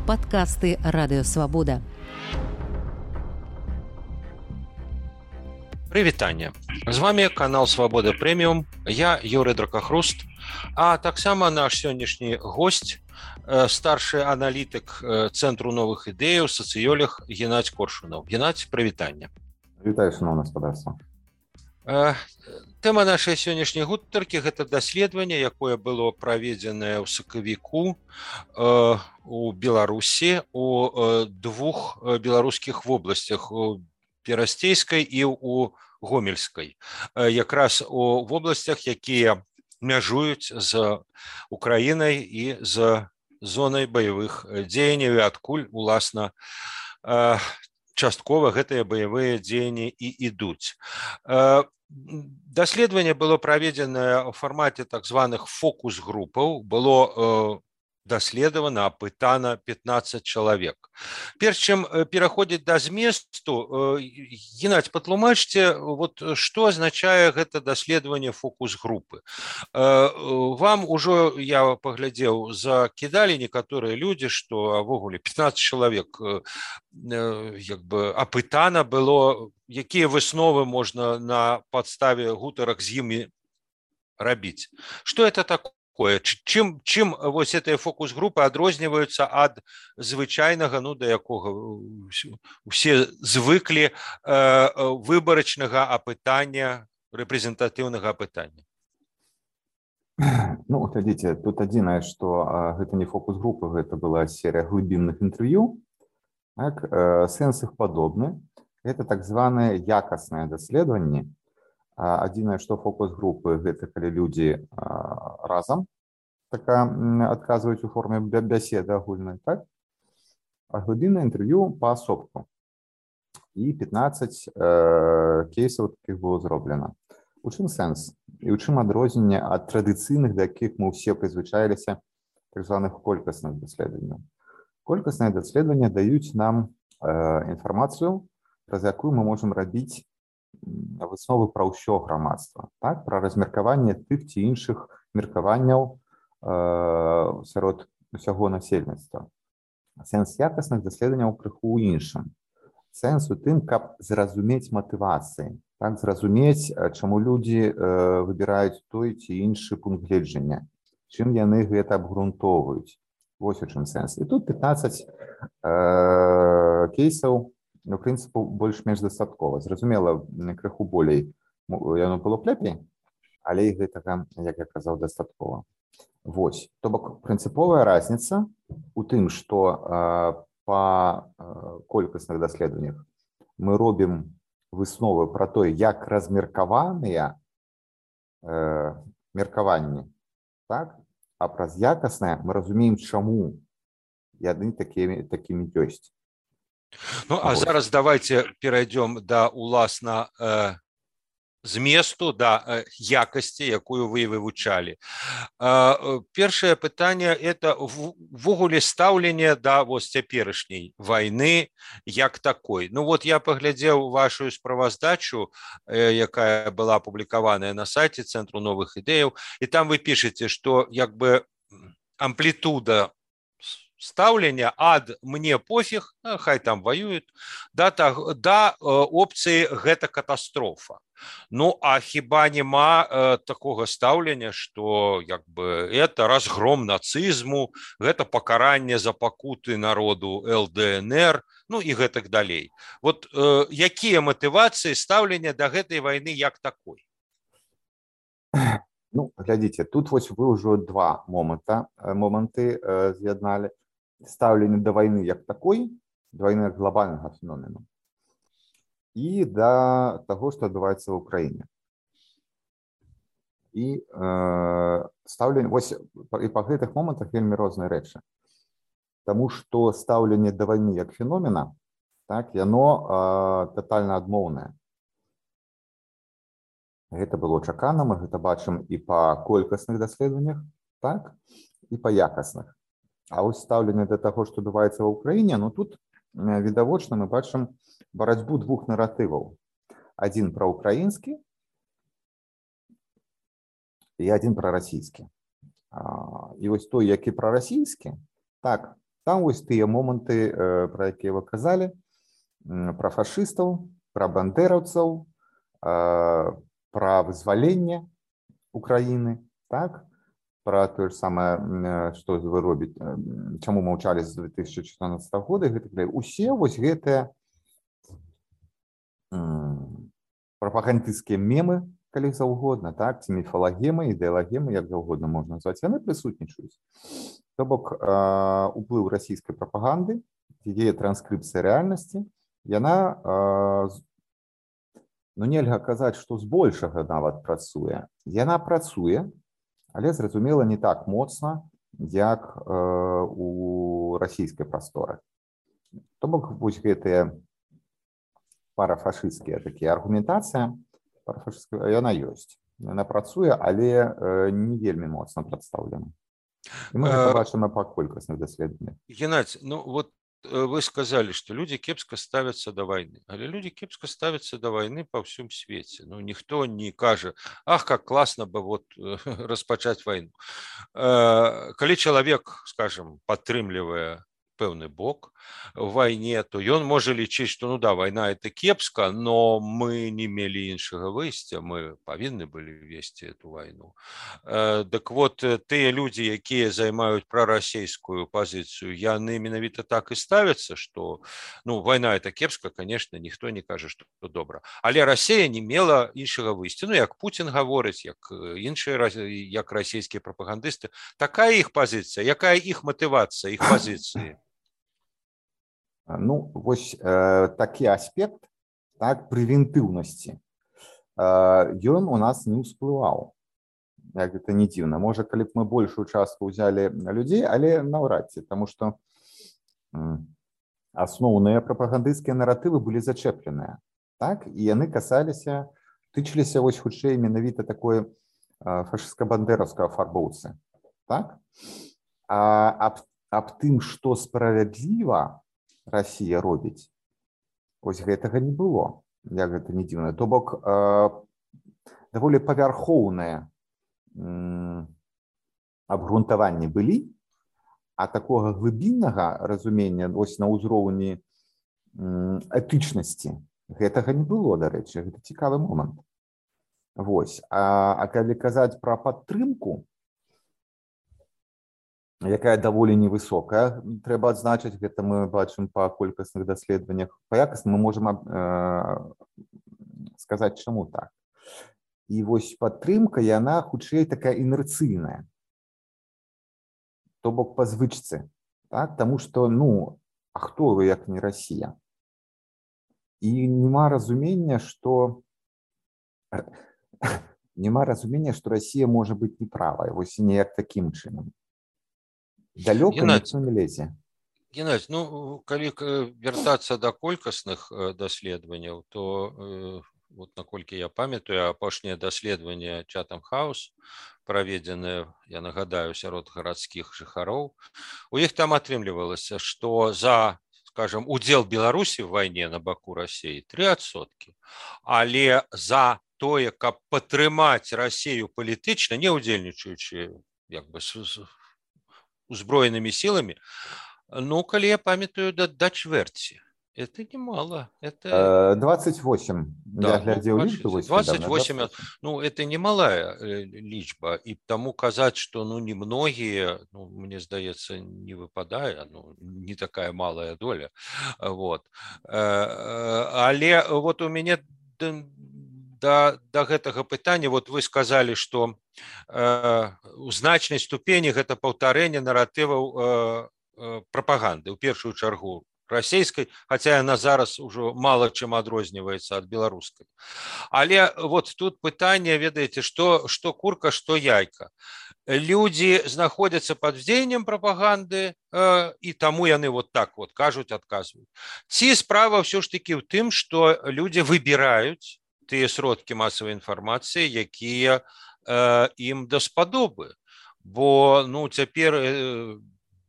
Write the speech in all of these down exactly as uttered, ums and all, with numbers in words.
Падкасты Радыёвабода. Прывітанне. З вами канал Свабода Прэміум. Я Юрый Дракахруст, а таксама наш сённяшні госць, старшы аналітык Цэнтру новых ідэяў, сацыёлог Геннадзь Коршунов. Геннадзь, прывітанне. Вітаю, шановне господарство. Тэма нашай сённяшняй гутаркі – гэта даследаванне, якое было праведзенае ў сакавіку у Беларусі у двух беларускіх вобласцях, у Перасцейскай і ў Гомельскай, якраз у вобласцях, якія мяжуюць з Украінай і з зонай баявых дзеянняў, адкуль, уласна, часткова гэтыя баявыя дзеянні і ідуць. Даследаванне было праведзенае ў фармаце так званых фокус-групаў, было даследавана, апытана пятнаццаць чалавек. Перш чым пераходзіць да зместу, Геннадзь, патлумачце, вот, што азначае гэта даследаванне фокус-групы. Вам ужо, я паглядзеў, закідалі некаторыя людзі, што увогуле пятнаццаць чалавек як бы апытана было, якія высновы можна на падставе гутарак з імі рабіць. Што это такое? Чым, чым вось гэтыя фокус-групы адрозніваюцца ад звычайнага, ну, да якога усе звыклі, выбарачнага апытання, рэпрэзентатыўнага апытання? Ну, глядзіце, тут адзінае, што гэта не фокус-групы, гэта была серыя глыбінных інтэрв'ю. Так, сэнс іх падобны. Гэта так званыя якасныя даследаванні. Адзінае, што фокус-групы, гэта калі людзі разам така адказваюць у форме бяседы агульнай, так? А глыбіннае інтэрв'ю паасобку. І пятнаццаць кейсаў такіх было зроблена. У чым сэнс? І ў чым адрозненне ад традыцыйных, да якіх мы ўсе прызвычаіліся, так званых колькасных даследаванняў. Колькасныя даследаванні даюць нам інфармацыю, праз якую мы можам рабіць высновы пра ўсё грамадства, так? Пра размеркаванне тых ці іншых меркаванняў сярод усяго насельніцтва. Сэнс якасных даследаванняў крыху ў іншым. Сэнс у тым, каб зразумець матывацыі, так? Зразумець, чаму людзі выбіраюць той ці іншы пункт гледжання, чым яны гэта абгрунтоўваюць. Вось у чым сэнс. І тут пятнаццаць кейсаў, ну, прынцыпу, больш-менш дастаткова. Зразумела, крыху болей яно было б лепей, але і гэтага, як я казаў, дастаткова. Вось. То бок, прынцыповая разніца у тым, што па колькасных даследаваннях мы робім высновы пра тое, як размеркаваныя меркаванні, так? А праз якаснае мы разумеем, чаму яны такімі, такімі ёсць. Ну, а зараз давайте перайдём да, уласна, э, зместу, да якасці, якую вы вывучалі. Э, першае пытанне – это ввогуле стаўленне да вось цяперашняй вайны як такой. Ну, вот я паглядзеў вашу справаздачу, э, якая была апублікаваная на сайце Цэнтру новых ідэяў, і там вы пішаце, што як бы амплітуда стаўлення ад «мне пофіг», хай там воюют, да, так, да опцыі «гэта катастрофа». Ну, а хіба нема э, такога стаўлення, што як бы это разгром нацызму, гэта пакаранне за пакуты народу эл дэ эн эр, ну і гэтак далей. Вот э, якія матывацыі стаўлення да гэтай вайны як такой? Ну, глядзіце, тут вось вы ўжо два моманта, моманты э, з'ядналі. Стаўленне да вайны як такой, да вайны як глобальнага феномену, і да таго, што адбываецца ў Украіне. І э, стаўленне, вось, і па гэтых момантах вельмі розныя рэчы. Таму што стаўленне да вайны як феномена, так, яно э, татальна адмоўнае. Гэта было чакана, мы гэта бачым і па колькасных даследаваннях, так, і па якасных. А вось стаўленне да таго, што адбываецца ва ўкраіне, ну тут відавочна мы бачым барацьбу двух наратываў. Адзін праўкраінскі і адзін прарасійскі. І вось той, які прарасійскі, так, там вось тыя моманты, пра якія вы казалі, пра фашыстаў, пра бандераўцаў, пра вызваленне Украіны, так, пра тое ж самае, што вы робіць, чаму маўчалі з две тысячи чатырнаццатага года, гэта усе вось гэтыя прапагандысцкія мемы, калі заўгодна, так, ці міфалагемы, ідэалагемы, як заўгодна можна назваць, яны прысутнічаюць. То бок уплыў расійскай прапаганды, яе транскрыпцыя рэальнасці, яна, ну нельга казаць, што збольшага нават працуе. Яна працуе, але, зразумела, не так моцна, як у расійскай прасторы. То бок вось гэтыя парафашысцкія такія аргументацыя, парафашысцкая, яна ёсць. Яна працуе, але не вельмі моцна прадстаўлена. І мы гэта бачым па колькасных даследаваннях. Геннадзій, ну вот вы сказали, что люди кепска ставятся до войны. Але люди кепска ставятся до войны по всем свете. Ну, никто не кажет, ах, как классно бы вот распачать войну. Коли человек, скажем, падтрымлівае пэўны бок в войне, то ён можа лічыць, что ну да, война это кепска, но мы не мелі іншага выйсця, мы павінны былі весці эту войну. Так вот, тыя людзі, якія займаюць прарасійскую пазіцыю, яны менавіта так і ставяцца, что ну, война это кепска, конечно, ніхто не кажа, что добра. Але Расія не мела іншага выйсця. Ну, як Путін гаворыць, як іншыя, як расійскія прапагандысты, такая іх пазіцыя, якая іх матывацыя, іх пазіцыі. Ну, вось э, такі аспект, так, прэвентыўнасці, ён э, у нас не ўсплываў. Як гэта не дзіўна. Можа, калі б мы большую частку ўзялі людзей, але наўрад ці, таму што э, асноўныя прапагандысцкія наратывы былі зачэпленыя, так, і яны касаліся, тычыліся вось хутчэй менавіта такой э, фашыстска-бандераўскага фарбоўцы, так? А аб, аб тым, што справядліва Расія робіць, ось гэтага не было, як гэта не дзіўна. То бок, э, даволі павярхоўныя абгрунтаванні былі, а такога глыбіннага разумення ось на ўзроўні этычнасці гэтага не было, дарэчы, гэта цікавы момант. Вось. А, а калі казаць пра падтрымку, якая даволі невысокая, трэба адзначыць, гэта мы бачым па колькасных даследаваннях. Па якасным мы можам э, сказаць, чаму так. І вось падтрымка, яна хутчэй такая інерцыйная. То бок па звычцы, так? Таму што, ну, а хто вы, як не Расія? І нема разумення, што нема разумення, што Расія можа быць неправай, вось неяк такім чынам. Далёка ніхто не лезе. Геннадзій, ну, калі вяртацца да колькасных даследаванняў, то, вот наколькі я памятаю, апошняе даследаванне Chatham House, праведзенае, я нагадаю, сярод гарадскіх жыхароў, у іх там атрымлівалася, што за, скажем, удзел Беларусі в вайне на баку Расіі тры адсоткі, але за тое, каб падтрымаць Расію палітычна, не ўдзельнічаючы, як бы, узброенымі сіламі, ну, калі я памятаю, да, да чвэрці. Это немало. Это... двадцать восемь. Да, я глядзеў ну, лічбу. двадцать восемь. Ну, это немалая лічба. І таму казаць, што ну, немногія, ну, мне здаецца, не выпадае, ну, не такая малая доля. Вот. Але вот у мяне да, да гэтага пытання, вот вы сказалі, што э, у значнай ступені гэта паўтарэнне наратываў э, э, прапаганды, у першую чаргу расійскай, хаця яна зараз ужо мала чым адрозніваецца ад беларускай. Але вот тут пытанне, ведаеце, што, што курка, што яйка. Людзі знаходзяцца пад дзеяннем прапаганды, э, і таму яны вот так вот кажуць, адказваюць. Ці справа ўсё ж такі ў тым, што людзі выбіраюць тыя сродкі масавай інфармацыі, якія э, ім даспадобы. Бо ну, цяпер э,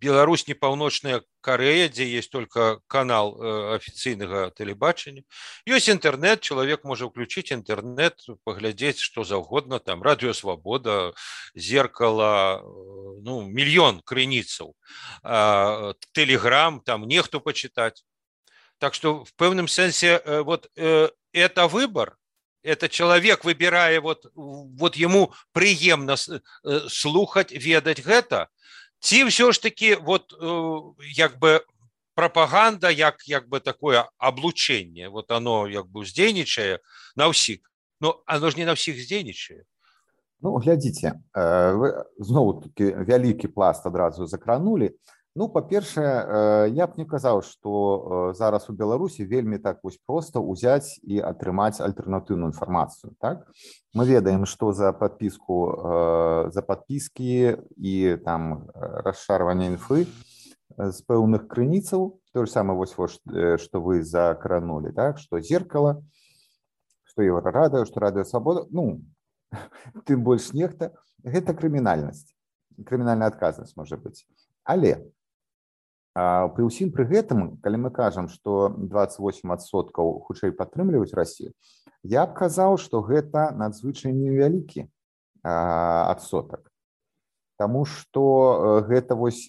Беларусь не паўночная Корея, дзе есть только канал афіцыйнага тэлебачання. Ёсць інтэрнэт, чалавек можа ўключіць інтэрнэт, паглядзець што заўгодна, там радыё Свабода, зеркала, ну, мільён крыніцаў, тэлеграм, там нехто пачытаць. Так что в пэўным сэнсе вот это выбор, это человек выбирае, вот, вот ему прыемна слухаць, ведаць гэта, ці ўсё ж таки вот як бы пропаганда, як, як бы такое облучение, вот оно як бы уздзейнічае на ўсіх, но оно ж не на ўсіх здзейнічае. Ну, глядзіце, вы зноў-таки вялікі пласт адразу закранули. Ну, па-першае, я б не казаў, што зараз у Беларусі вельмі так вось проста ўзяць і атрымаць альтэрнатыўную інфармацыю. Так? Мы ведаем, што за падпіску, за падпіскі і там расшарванне інфы з пэўных крыніцаў, то ж самае вось, што вы закранули, так? Што зеркала, што Еўрарадыё, што радыё Свабода, ну, тым больш нехта, гэта крымінальнасць, крымінальная адказнасць можа быць. Але пры ўсім пры гэтым, калі мы кажам, што дваццаць восем адсоткаў хутчэй падтрымліваюць Расію, я б казаў, што гэта надзвычай невялікі адсотак. Таму што гэта вось,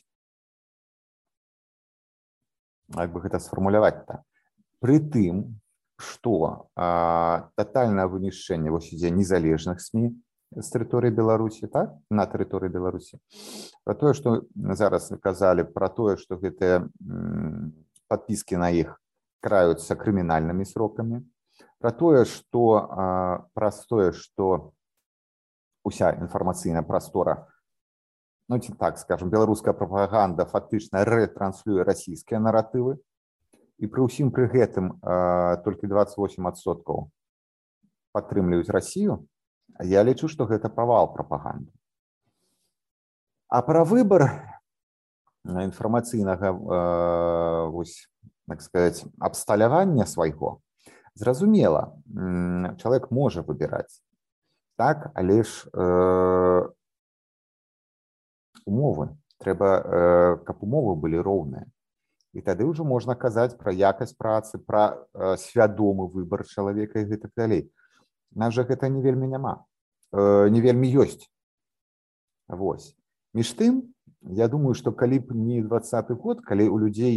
як бы гэта сфармуляваць-то, пры тым, што татальнае вынішчэнне вось ідзе незалежных СМІ з тэрыторыі Беларусі, так? На тэрыторыі Беларусі. Пра тое, што зараз казалі, пра тое, што гэтыя падпіскі на іх краюцца крымінальнымі срокамі, пра тое, што праз тое, што уся інфармацыйная прастора, ну ці так скажам, беларуская прапаганда фактычна рэтранслюе расійскія наратывы, і пры ўсім пры гэтым толькі дваццаць восем адсоткаў падтрымліваюць Расію, я лічу, што гэта правал прапаганды. А пра выбар інфармацыйнага вось, так сказаць, абсталявання свайго, зразумела, чалавек можа выбіраць, так, але ж э, умовы, трэба, каб умовы былі роўныя. І тады ўжо можна казаць пра якасць працы, пра свядомы выбар чалавека і гэтак далей. Нас жа гэта не вельмі няма, не вельмі ёсць. Вось. Між тым, я думаю, што калі б не дваццаты год, калі ў людзей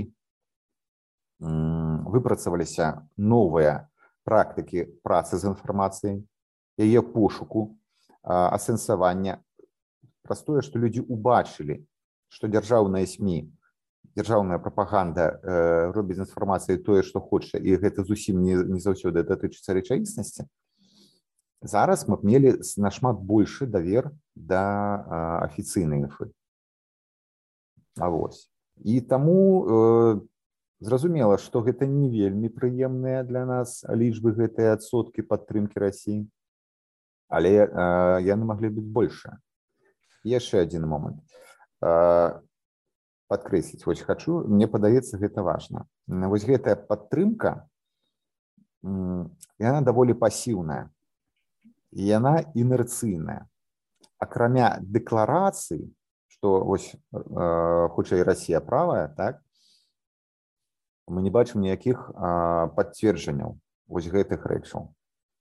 выпрацаваліся новыя практыкі працы з інфармацыяй, яе пошуку, асэнсавання, праз тое, што людзі ўбачылі, што дзяржаўныя СМІ, дзяржаўная прапаганда робіць з інфармацыяй тое, што хоча, і гэта зусім не, не заўсёды датычыцца рэчаіснасці, зараз мы б мелі нашмат большы давер да афіцыйнай інфы. А вось. І таму э, зразумела, што гэта не вельмі прыемныя для нас лічбы гэтыя адсоткі падтрымкі Расіі, але э, яны маглі быць большыя. Яшчэ адзін момант. Э, падкрэсліць, вось хачу, мне падаецца, гэта важна. Вось гэтая падтрымка, яна даволі пасіўная. І яна інерцыйная. Акрамя дэкларацыі, што вось, э, хутчэй Расія правая, так, мы не бачым ніякіх э, пацверджанняў вось гэтых рэчаў.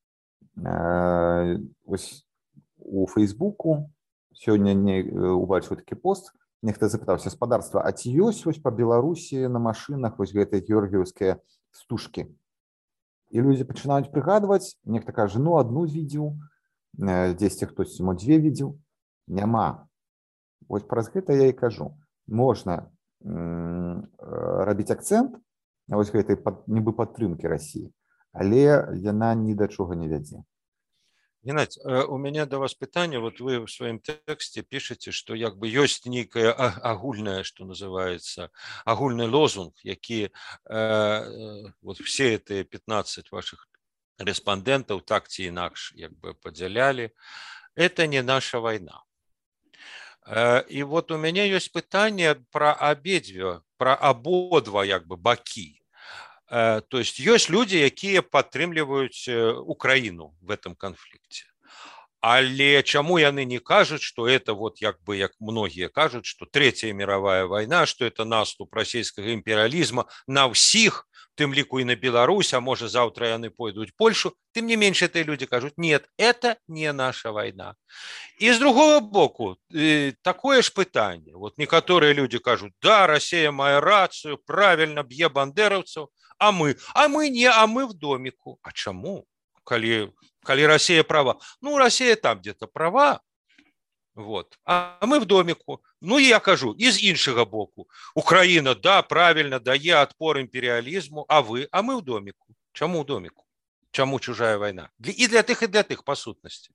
Э, вось у Фейсбуку сёння не убачыў такі пост, нехта запытаўся, спадарства, а ці ёсць вось па Беларусі на машынах вось гэтыя георгіеўскія стужкі? І людзі пачынаюць прыгадваць, нехта кажа, ну, адну відзеў, дзесьці хтось мо дзве відзеў, няма. Вось праз гэта я і кажу. Можна м, рабіць акцэнт на вось гэтай пад, нібы падтрымкі Расіі, але яна ні да чого не вядзе. Геннадзь, у мяне да вас пытанне, вот вы в сваім тэксце пішаце, што як бы ёсць нейкае агульнае, што называецца, агульны лозунг, які э, вот все эти пятнадцать ваших рэспандэнтаў так ці інакш як бы падзялялі. Это не наша вайна. Э, і вот у мяне ёсць пытанне пра абедзве, пра абодва як бы бакі. То есть есть люди, якія падтрымліваюць Украіну в этом конфликте. Але чаму яны не кажуць, што это вот як бы як многія кажуць, што трэцяя мировая вайна, што это наступ расійскага імперыялізма на ўсіх, тым ліку і на Беларусь, а можа заўтра яны пойдуць Польшу, тым не менш гэтыя людзі кажуць: нет, это не наша вайна. І з другого боку, такое ж пытанне. Вот некаторыя людзі кажуць: да, Расія мае рацыю, правільна б'е бандераўцаў, а мы, а мы не, а мы в доміку. А чаму? Калі, калі Россия права? Ну, Россия там где-то права, вот, а мы в домику. Ну, і я кажу, і з іншага боку. Украина, да, правильно, дае отпор империализму, а вы, а мы в домику. Чаму в домику? Чаму чужая война? И для тых, и для тых, по сутнасці.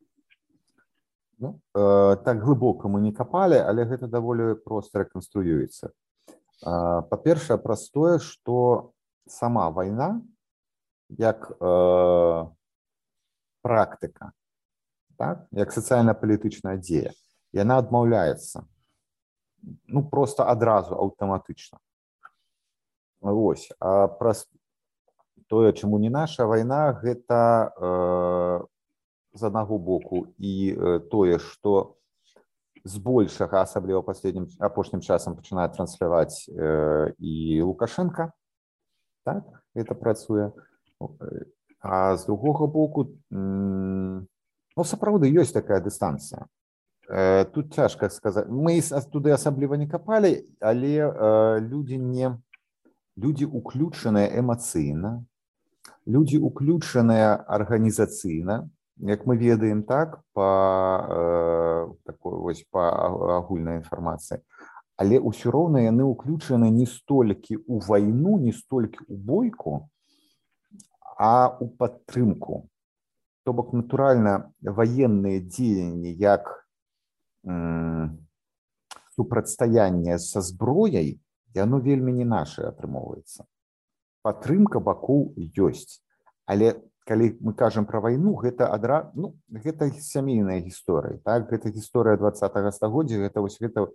Ну, э, так глыбока мы не копали, але гэта даволі проста рэканструюецца. Э, па-першае, простое, што сама вайна, як э, практыка, так, як сацыяльна-палітычная дзея, яна адмаўляецца, ну, просто адразу аўтаматычна. Вось, а праз тое, чаму не наша вайна, гэта э, з аднаго боку і э, тое, што збольшага, асабліва паследнім апошнім часам пачынае трансляваць э, і Лукашенка, так, гэта працуе. А з другога боку, ну, сапраўды ёсць такая дыстанцыя. Тут цяжка сказаць. Мы туды асабліва не капалі, але людзі не людзі уключаныя эмацыйна, людзі уключаныя арганізацыйна, як мы ведаем, так, па такой вось па агульнай інфармацыі. Але ўсё роўна яны уключаны не столькі ў вайну, не столькі ў бойку, а ў падтрымку. То бок, натуральна, ваенныя дзеянні як м, супрацьстаянне са зброяй, яно вельмі не наше атрымоўваецца. Падтрымка бакоў ёсць. Але калі мы кажам пра вайну, гэта адра... ну, гэта сямейная гісторыя, так? Гэта гісторыя дваццатага стагоддзя, гэта вось гэта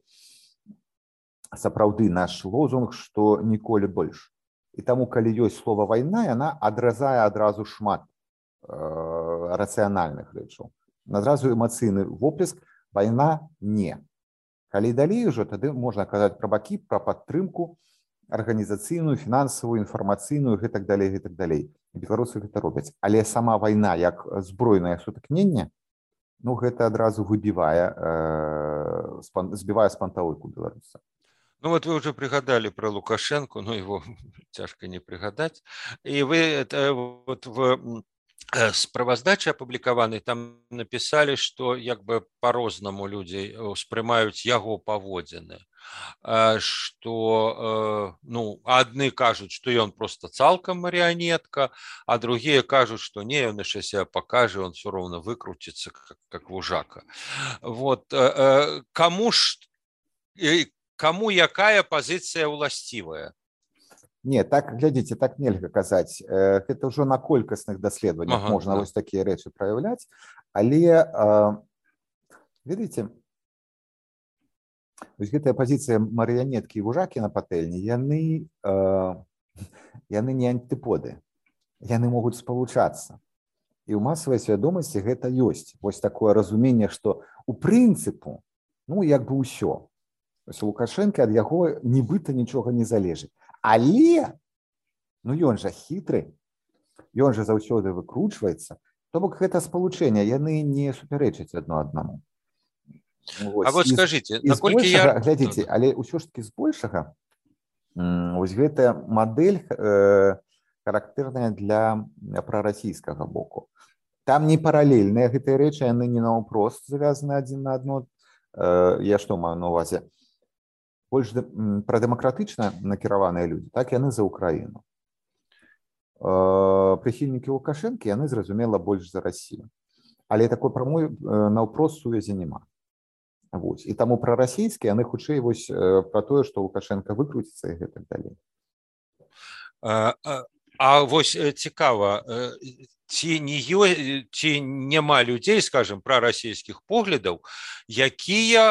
сапраўды наш лозунг, што ніколі больш. І таму, калі ёсць слова вайна, яна адразае адразу шмат э, рацыянальных рэчаў. Адразу эмацыйны воплеск, вайна не. Калі далей ужо, тады можна казаць пра бакі, пра падтрымку арганізацыйную, фінансавую, інфармацыйную, гэтак далей, гэтак далей. Беларусы гэта робяць. Але сама вайна, як збройнае сутыкненне, ну, гэта адразу выбівае, э, спан... збівае з панталыку беларуса. Ну вот вы уже пригадали про Лукашенко, но его тяжко не пригадать. И вы это, вот в справаздаче опубликованной там написали, что як бы по-рознаму люди успрымаюць яго паводзіны. Что, ну, одни кажут, что он просто цалкам марионетка, а другие кажут, что не, он еще себя покажет, он все равно выкрутится, как, как вужака. Вот. Кому ж... Кому якая пазіцыя ўласцівая? Не, так, глядзіце, так нельга казаць. Гэта ўжо на колькасных даследаваннях ага, можна да. Вось такія рэчы праяўляць. Але, ведаеце, вось гэтая пазіцыя марыянеткі і вужакі на патэльні, яны, яны не антыподы. Яны могуць спалучацца. І ў масавай свядомасці гэта ёсць. Вось такое разуменне, што у прынцыпу, ну, як бы ўсё. Лукашенко ад яго нібыта нічога не залежыць. Але, ну ён жа хітры, ён жа заўсёды выкручваецца, то бок гэта спалучэнне, яны не супярэчаць адно аднаму. Вось. А вот і, скажите, і наколькі я... Глядзіце, але ўсё ж таки збольшага, вось гэтая мадэль э, характэрная для прарасійскага боку. Там не паралельныя гэтыя рэчы, яны не наўпрост завязаны адзін на адно. Э, я што маю на увазе? Больш прадэмакратычна накіраваныя людзі, так яны за Украіну. Прыхільнікі Лукашэнкі, яны, зразумела, больш за Расію. Але такой прамой наўпрост сувязі няма. Вось. І таму прарасійскія, яны хутчэй вось пра тое, што Лукашенка выкруціцца і гэтак далей. А, а, а вось цікава, ці, не, ці няма людзей, скажем, прарасійскіх поглядаў, якія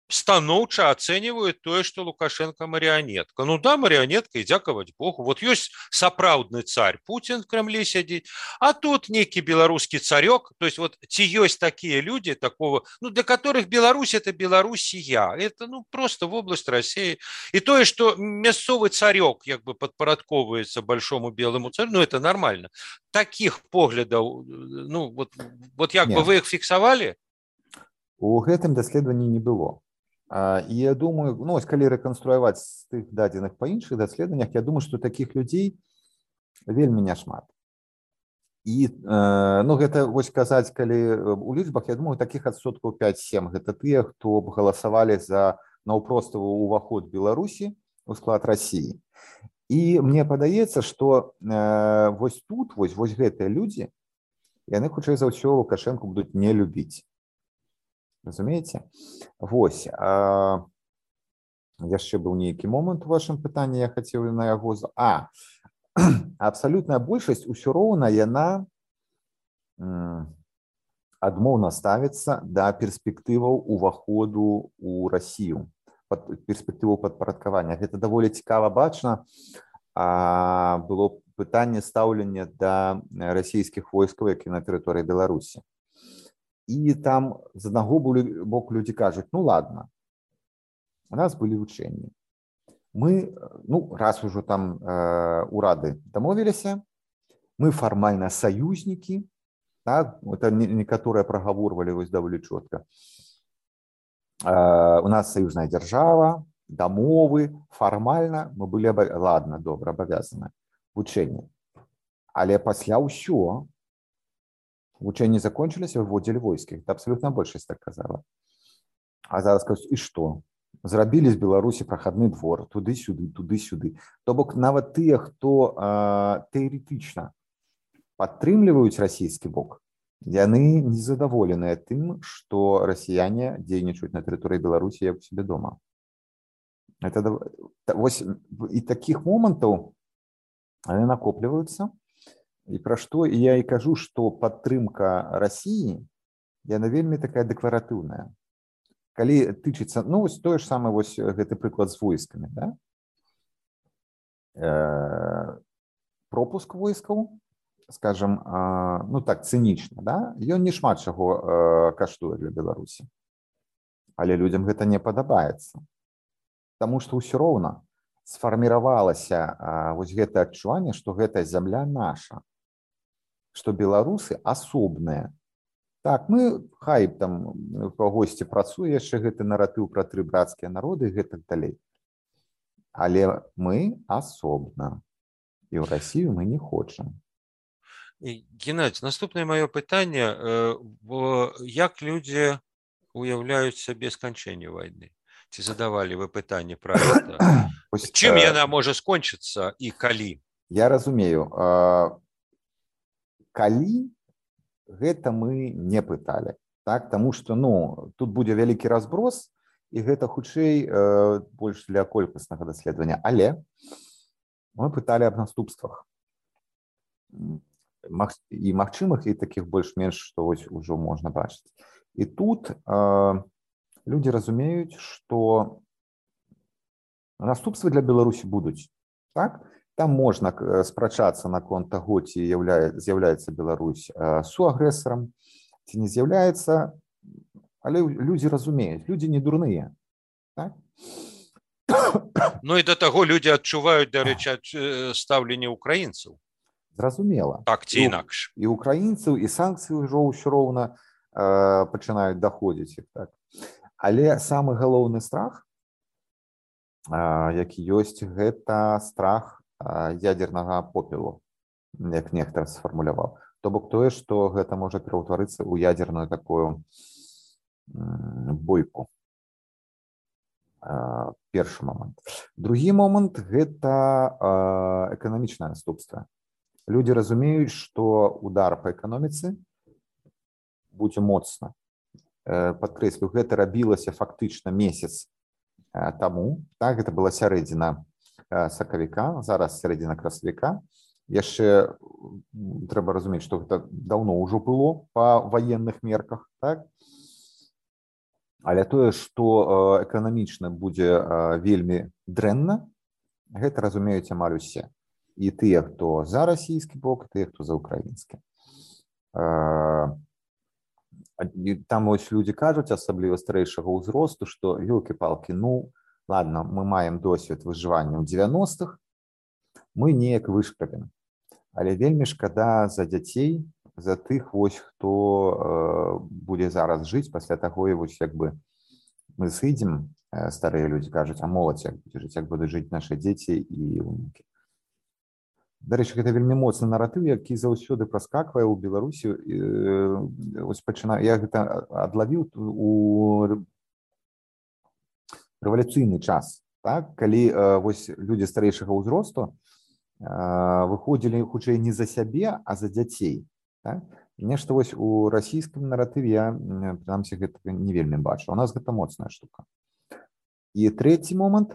станоўча ацэньваюць тое, што Лукашенко марыянетка. Ну да, марыянетка, і дзякаваць Богу. Вот ёсць сапраўдны царь Путін в Кремле сядзіць, а тут нейкі беларускі царёк. То есть вот ці ёсць такія людзі, такого, ну, для которых Беларусь это Белоруссия, это ну просто в область России. І тое, што мясцовы царёк як бы падпарадковваецца большому белому царю, ну это нормально. Таких поглядаў, ну вот, вот як бы вы іх фіксавалі? У гэтым даследаванні не было. І я думаю, ну, ось калі рэканструяваць з тых дадзеных па іншых даследаваннях, я думаю, што такіх людзей вельмі няшмат. І ну, гэта вось казаць, калі у лічбах, я думаю, такіх адсоткаў пяць-сем гэта тыя, хто б галасавалі за наўпроставы ўваход Беларусі ў склад Расіі. І мне падаецца, што э, вось тут вось, вось гэтыя людзі, яны хутчэй за ўсё Лукашэнку будуць не любіць. Разумееце? Вось. А, яшчэ быў нейкі момант у вашым пытанні, я хацеў на яго... А, абсалютная большасць усё роўна яна м, адмоўна ставіцца да перспектываў уваходу ў Расію, пад, перспектываў падпарадкавання. Гэта даволі цікава бачна. А, было пытанне стаўлення да расійскіх войскаў, які на тэрыторыі Беларусі. І там з аднаго боку людзі кажуць, ну ладно, у нас былі вучэнні. Мы, ну, раз ужо там э, урады дамовіліся, мы фармальна саюзнікі, так, это некаторыя прагаворвалі вось даволі чётка. Э, у нас саюзная дзяржава, дамовы, фармальна мы былі, аба... ладно, добра, абавязаны, вучэнні. Але пасля ўсё, вучэнні закончыліся, выводзілі войскі. Это абсолютна большасць так казала. А зараз кажуць, і што? Зрабілі з Беларусі прахадны двор, туды-сюды, туды-сюды. То бок нават тыя, хто э, тэарэтычна падтрымліваюць расійскі бок, яны незадаволеныя тым, што расіяне дзейнічаюць на тэрыторыі Беларусі як у себе дома. Это, вось, і такіх момантаў яны накопліваюцца. І пра што я і кажу, што падтрымка Расіі, яна вельмі такая дэкларатыўная. Калі тычыцца, ну, вось тое ж самае, вось гэты прыклад з войскамі, да? Э, пропуск войскаў, скажем, э, ну так, цынічна, да? Ён не шмат чаго э, каштуе для Беларусі. Але людзям гэта не падабаецца. Таму што ўсё роўна сфарміравалася э, вось гэтае адчуванне, што гэтая зямля наша, што беларусы асобныя. Так, мы, хай там па госці працуе яшчэ гэты наратыў пра тры брацкія народы і гэтак далей. Але мы асобна. І ў Расію мы не хочам. Геннадзій, наступнае маё пытанне, бо як людзі уяўляюць сабе сканчэнне вайны? Ці задавалі вы пытанне пра гэта? Чым яна можа скончыцца і калі? Я разумею. Калі гэта мы не пыталі, так, таму што ну тут будзе вялікі разброс і гэта хутчэй э, больш для колькаснага даследавання, але мы пыталі аб наступствах і магчымых і такіх больш-менш, што вось ужо можна бачыць. І тут э, людзі разумеюць, што наступствы для Беларусі будуць, так? Там можна спрачацца наконт таго, ці з'яўляецца Беларусь суагрэсарам, ці не з'яўляецца, але людзі разумеюць, людзі не дурныя. Так? Ну і да таго людзі адчуваюць, дарэчы, стаўленне украінцаў. Зразумела. Так ці інакш. І украінцаў, і санкцыі ўжо ўсё роўна э, пачынаюць даходзіць іх. Так? Але самы галоўны страх, э, які ёсць, гэта страх ядернага попелу, як нехта сфармуляваў. То бок тое, што гэта можа пераўтварыцца ў ядерную такую бойку. Першы момант. Другі момант – гэта эканамічнае наступства. Людзі разумеюць, што удар па эканоміцы будзе моцна. Падкрэслю, гэта рабілася фактычна месяц таму. Так, гэта была сярэдзіна сакавіка, зараз сярэдзіна красавіка. Яшчэ трэба разумець, што гэта даўно ўжо было па ваенных мерках, так? Але тое, што эканамічна будзе вельмі дрэнна, гэта разумеюць амаль усе. І тыя, хто за расійскі бок, тыя, хто за украінскі. Там вось людзі кажуць, асабліва старэйшага ўзросту, што ёлкі-палкі, ну, ладно, мы маем досвед выжывання ў дзевяностых, мы неяк вышкапім. Але вельмі шкада за дзяцей, за тых, вось, хто э, будзе зараз жыць пасля таго, і вось як бы мы сыдзем, э, старыя людзі кажуць, а моладзь як будзе жыць, як будуць жыць нашы дзеці і ўнукі. Дарэчы, гэта вельмі моцны наратыў, які заўсёды праскаквае ў Беларусі. Э, ось пачына... Я гэта адлавіў у рэвалюцыйны час, так? Калі э, вось людзі старэйшага ўзросту э, выходзілі хутчэй не за сябе, а за дзяцей. Так? Нешта вось у расійскім наратыве я, прынамсі, гэта не вельмі бачу. У нас гэта моцная штука. І трэці момант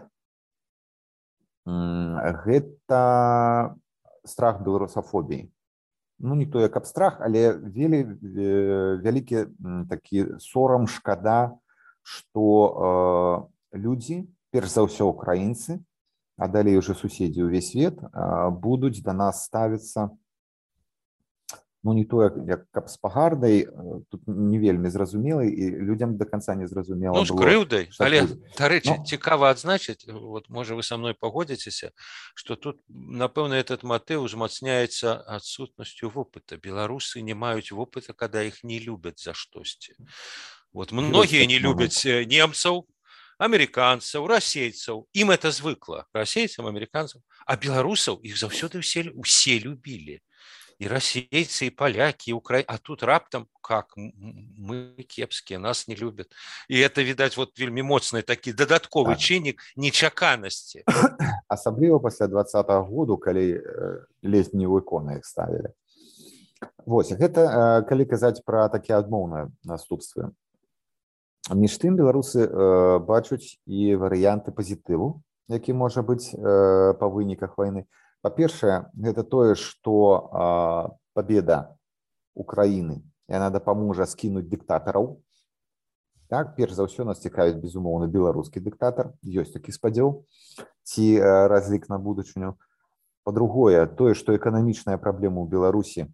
– гэта страх беларусафобіі. Ну, не то як аб страх, але вели, вялікі такі сорам, шкада, што э, людзі, перш за ўсё украінцы, а далей уже суседзі ўвесь свет, э, будуць да нас ставіцца, ну, не то, як, як каб з пагардай, тут не вельмі зразумела, і людзям да канца не зразумела ну, было. Ну, з крыўдай, але, дарэчы, ну, цікава адзначыць, вот, можа, вы са мной пагодзіцеся, што тут, напэўна, этот матыў узмацняецца адсутнасцю вопыта. Беларусы не маюць вопыта, када іх не любяць за штосьці. Вот, многія не любяць немцаў, амерыканцаў, расейцаў. Ім это звыкла, расейцам, амерыканцам. А беларусаў іх заўсёды ўсе, усе любілі. І расейцы, і палякі, і украінцы. А тут раптам, как, мы кепскія, нас не любят. І это, відаць, вот вельмі моцны такі дадатковы так. чыннік нечаканасці. Асабліва пасля двадцатага году, калі ледзь не ў іконы іх ставілі. Вось, гэта калі казаць пра такія адмоўныя наступствы. Між тым, беларусы э, бачуць і варыянты пазітыву, які можа быць э, па выніках вайны. Па-першае, гэта тое, што э, пабеда Украіны, яна дапаможа скінуць дыктатараў. Так, перш за ўсё нас цікавіць, безумоўна, беларускі дыктатар, ёсць такі спадзеў, ці э, разлік на будучыню. Па-другое, тое, што эканамічная праблема ў Беларусі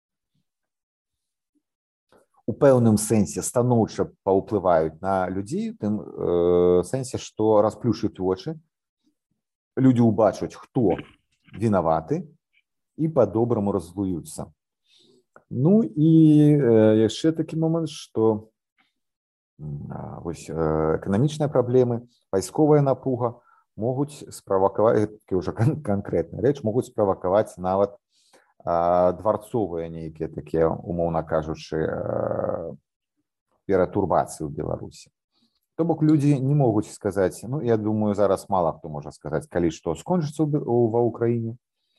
у пэўным сэнсе станоўча паўплываюць на людзей, тым э, сэнсе, што расплюшчуць вочы, людзі ўбачаць, хто вінаваты, і па-добраму раззлуюцца. Ну і э, яшчэ такі момант, што э, вось, э, эканамічныя праблемы, вайсковая напруга могуць справакаваць, гэта ўжо кан канкрэтная рэч, могуць справакаваць нават э, дварцовыя нейкія такія, умоўна кажучы, э, пературбацыі ў Беларусі. То бок людзі не могуць сказаць, ну, я думаю, зараз мала хто можа сказаць, калі што скончыцца ва Ўкраіне.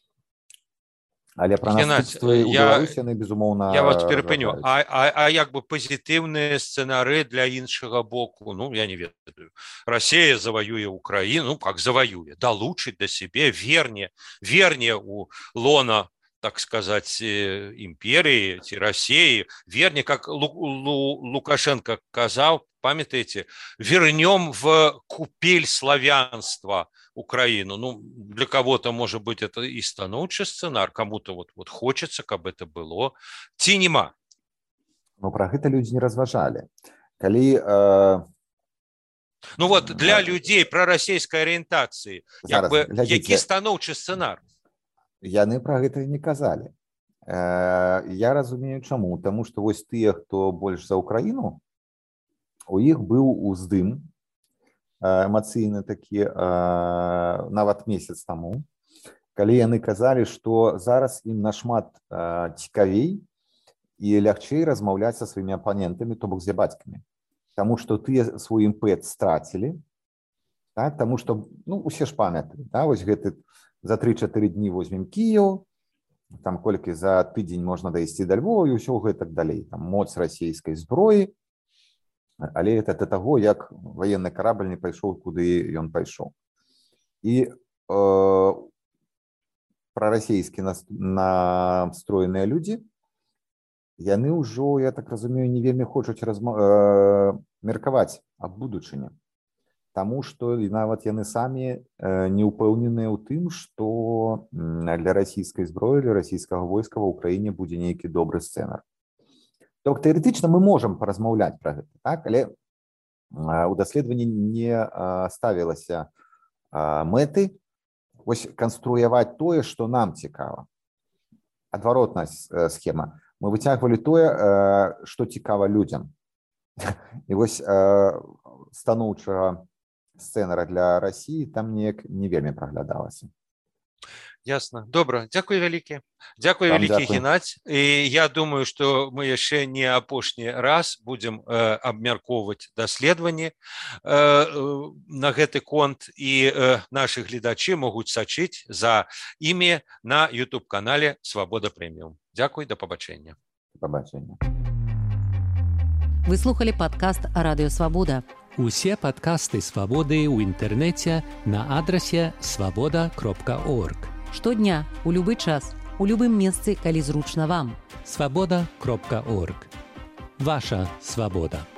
Але пра наступствы ў Беларусі яны, безумоўна, я вас перапыню. А, а, а як бы пазітыўныя сцэнары для іншага боку? Ну, я не ведаю. Расія заваюе Украіну, ну, как заваюе, далучыць да сябе, верне, верне у лона, так сказать, імперіі ці Расіі, верне, как Лу, Лу, Лукашенко казаў, памятаеце, вернем в купель славянства Украину. Ну, для кого-то, может быть, это и станоўчы сценар, кому-то вот, вот хочется, каб это было. Ці нема? Ну, про гэта людзі не разважалі. Калі... Э... Ну, вот для э... людзей прарасійскай арыентацыі, як бы, які станоўчы сценар? Яны пра гэта не казалі. Э... Я разумею, чаму. Таму што вось тыя, хто больш за Украіну, у іх быў уздым эмацыйны такі нават месяц таму, калі яны казалі, што зараз ім нашмат цікавей і лягчэй размаўляць са сваімі апанентамі, то бок з бацькамі. Таму што тыя свой імпэт страцілі, так? Таму што, ну, усе ж памяталі, да? Вось гэты за тры-чатыры дні возьмем Кіеў, там колькі за тыдзень можна дайсці да Львова і ўсё гэтак далей, там моц расійскай зброі. Але это да таго, як ваенны карабль не пайшоў, куды ён пайшоў. І э, прарасійскі настроеныя людзі, яны ўжо, я так разумею, не вельмі хочуць разма... э, меркаваць аб будучыні. Таму што нават яны самі не ўпэўненыя ў тым, што для расійскай зброі, для расійскага войска ва ўкраіне будзе нейкі добры сцэнар. То тэарэтычна мы можам паразмаўляць пра гэта, так? Але у даследаванні не ставілася мэты вось канструяваць тое, што нам цікава. Адваротная схема. Мы выцягвалі тое, што цікава людзям. І вось станоўчага сцэнара для Расіі там неяк не вельмі праглядалася. Ясна. Добра. Дзякуй вялікі. Дзякуй вялікі, Геннадзь. І я думаю, што мы яшчэ не апошні раз будзем э, абмяркоўваць даследаванні э, на гэты конт, і э, нашы гледачы могуць сачыць за імі на YouTube-канале Свабода Прэміум. Дзякуй, да пабачэння. Да пабачэння. Вы слухали падкаст Радыё Свабода. Усе падкасты Свабоды ў інтэрнэце на адрасе свабода кропка орг. Штодня, у любы час, у любым месцы, калі зручна вам. свабода кропка орг. Ваша свабода.